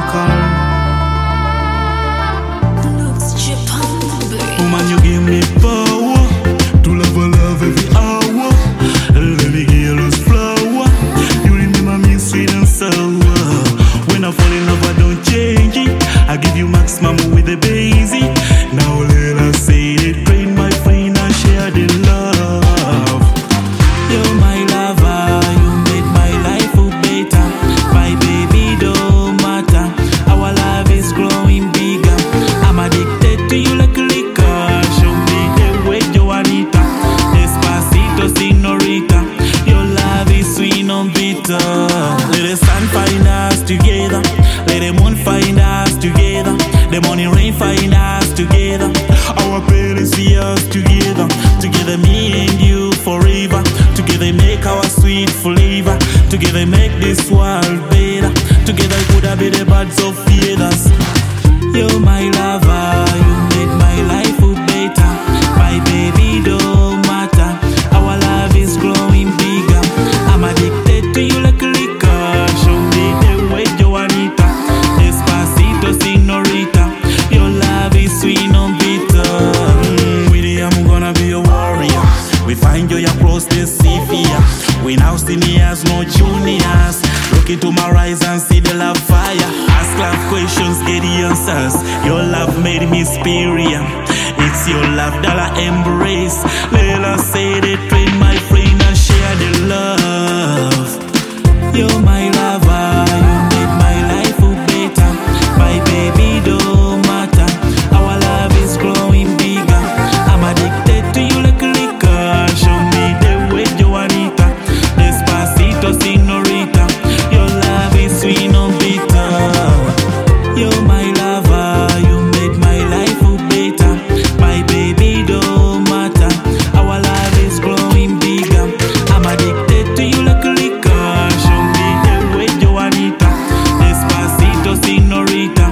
Woman, you give me power to love a love every hour. Let me give you those flower. You remember me sweet and sour. When I fall in love, I don't change it. I give you maximum with the basic. Now let us say it, train my friend and share the love. You're my lover, you made my life better. My baby don't matter, our love is growing bigger. I'm addicted to you like a liquor. Show me the way, Joanita. Despacito, señorita. Your love is sweet and bitter. Let the sun find us together. Let the moon find us together. The morning rain find us together. Our parents see us together. Together me and you forever. Together make our sweet flavor. Together make this world better. Together could have been the birds of feathers. You're my lover, you made my life better. My baby don't matter, our love is growing bigger. I'm addicted to you like a liquor. Show me the way, Joanita. Despacito, señorita. Your love is sweet and bitter. With you I'm gonna be a warrior. We find you across the sea fear. We now seniors, no juniors. Look into my eyes and see the love fire. Ask love questions, get the answers. Your love made me superior. It's your love that I embrace. Let us say the train, my friend, and share the love. You're my lover, you made my life better. My baby don't matter, our love is growing bigger. I'm addicted to you like a liquor. Show me the way, Joanita. Despacito, señorita. Your love is sweet and bitter. You're my lover, you made my life better. My baby don't matter, our love is growing bigger. I'm addicted to you like a liquor. Show me the way, Joanita. Despacito, señorita.